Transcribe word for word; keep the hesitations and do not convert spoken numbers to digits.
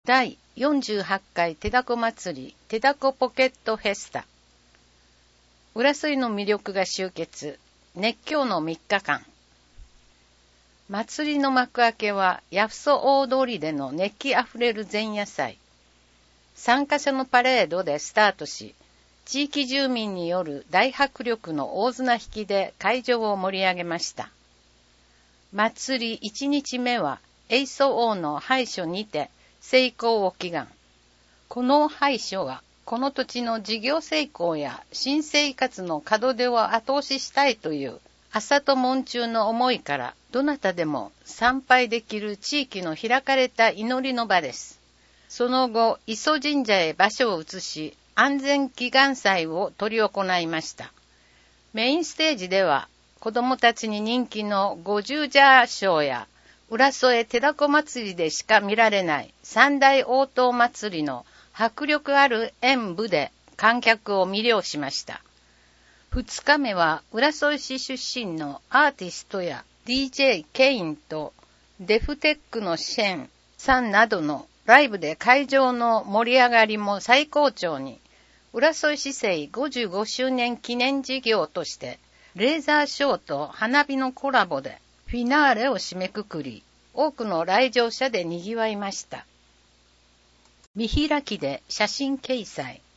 だいよんじゅうはちかい手だこ祭り手だこポケットフェスタ。浦添の魅力が集結、熱狂のみっかかん。祭りの幕開けは八房大通りでの熱気あふれる前夜祭。参加者のパレードでスタートし、地域住民による大迫力の大綱引きで会場を盛り上げました。祭りいちにちめは永祖王の拝所にて成功を祈願。この拝所はこの土地の事業成功や新生活の門出を後押ししたいという朝と門中の思いからどなたでも参拝できる地域の開かれた祈りの場です。その後、磯神社へ場所を移し、安全祈願祭を執り行いました。メインステージでは、子供たちに人気の五十蛇ショーや、浦添手だこ祭りでしか見られない三大応答祭りの迫力ある演舞で観客を魅了しました。二日目は浦添市出身のアーティストや ディージェー ケインとデフテックのシェンさんなどのライブで会場の盛り上がりも最高潮に、浦添市政ごじゅうごしゅうねん記念事業としてレーザーショーと花火のコラボでフィナーレを締めくくり、多くの来場者で賑わいました。見開きで写真掲載。